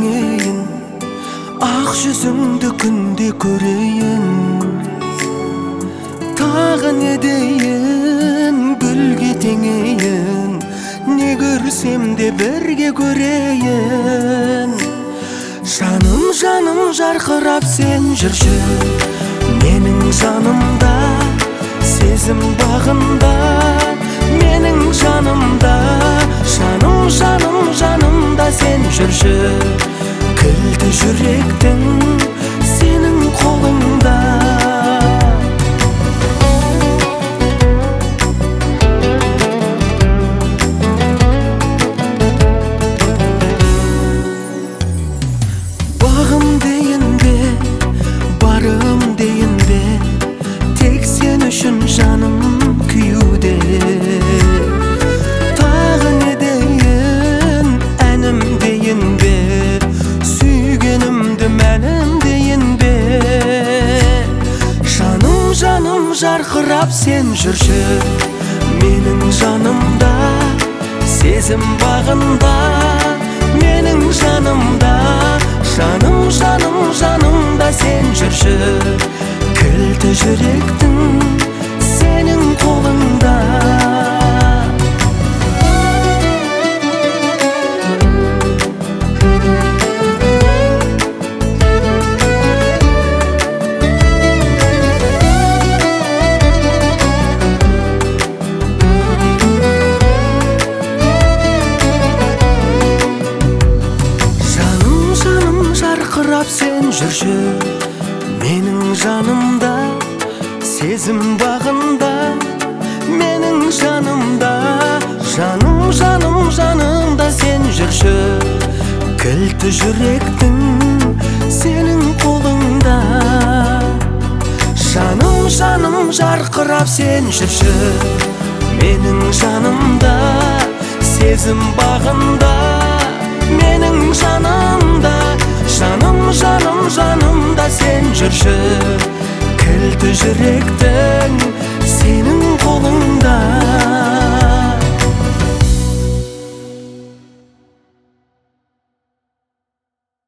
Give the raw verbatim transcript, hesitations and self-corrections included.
теңейін, ақ жүзіңді күнде көрейін. Тағы не дейін, гүлге теңейін, не көрсем де бірге көрейін. Жаным, жаным жарқырап сен жүрші, менің жанымда, сезім бағында, менің жанымда. Жаным, жаным, жанымда сен жүрші, кілті жүректің сенің қолыңда. Бағым дейін бе, барым дейін бе, тек сен үшін жаным күйуде. Тағы не дейін, әнім дейін бе, сүйгенімді мәнім дейін бе. Жаным, жаным жарқырап сен жүрші, менің жанымда, сезім бағында, менің жанымда. Жаным, жаным, жанымда сен жүрші, кілті жүректің сенің қолыңда. Жарқырап сен жүрші, менің жанымда, сезім бағында, менің жанымда. Жаным, жаным, жанымда сен жүрші, кілті жүректің сенің қолыңда. Жаным, жаным жарқырап сен жүрші, менің жанымда, сезім бағында, менің жанымда. Жаным, жаным, жанымда сен жүрші, кілті жүректің сенің қолыңда.